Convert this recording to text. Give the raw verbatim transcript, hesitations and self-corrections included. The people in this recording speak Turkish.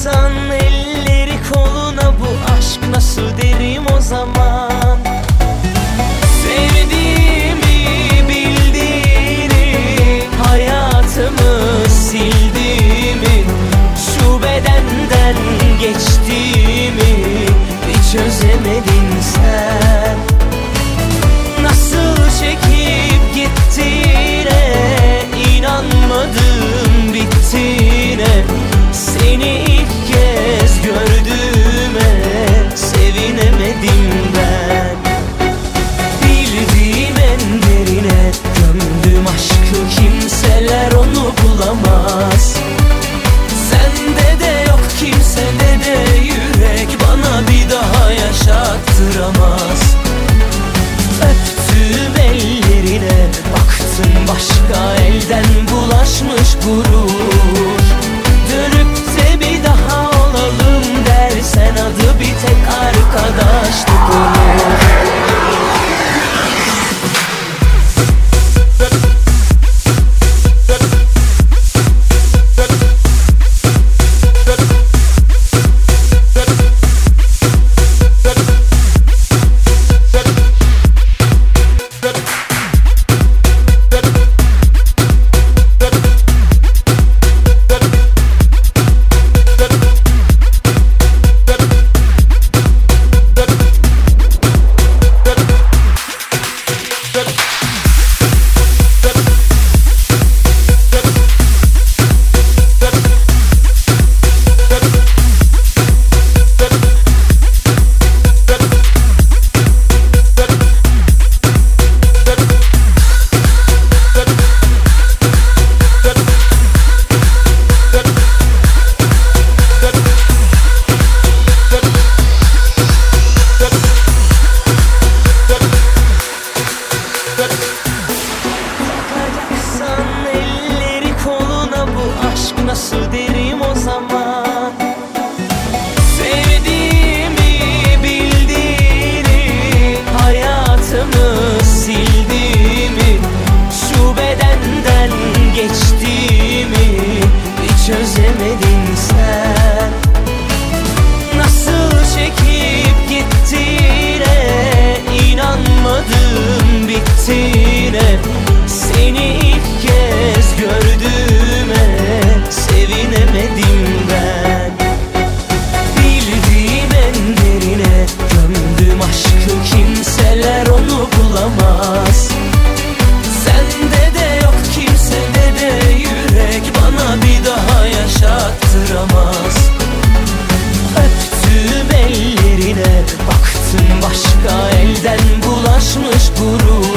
taksan elleri koluna, bu aşk nasıl derim o zaman. Sevdiğimi bildiğini, hayatımı sildiğimi, şu bedenden geçtiğimi hiç çözemedin sen. Nasıl çekip gittiğine inanmadım, bittiğine. Seni ilk kez gördüğüme sevinemedim ben. Bildiğim en derine gömdüm aşkı, kimseler onu bulamaz. Sende de yok, kimsede de yürek bana bir daha yaşattıramaz. Öptüm ellerine, baktım başka elden bulaşmış gurur. Dönüp de bir daha olalım dersen adı bir tek arkadaşlık olur. Taksan elleri koluna, bu aşk nasıl derim o zaman. Sevdiğimi bildiğini, hayatımı sildiğimi, şu bedenden geçtiğimi hiç çözemedin sen. Nasıl çekip gittiğine inanmadım, bittiğine. Seni ilk kez gördüğüme sevinemedim ben. Bildiğim en derine gömdüm aşkı, kimseler onu bulamaz. Sende de yok, kimsede de yürek bana bir daha yaşattıramaz. Öptüm ellerine, baktım başka elden bulaşmış gurur.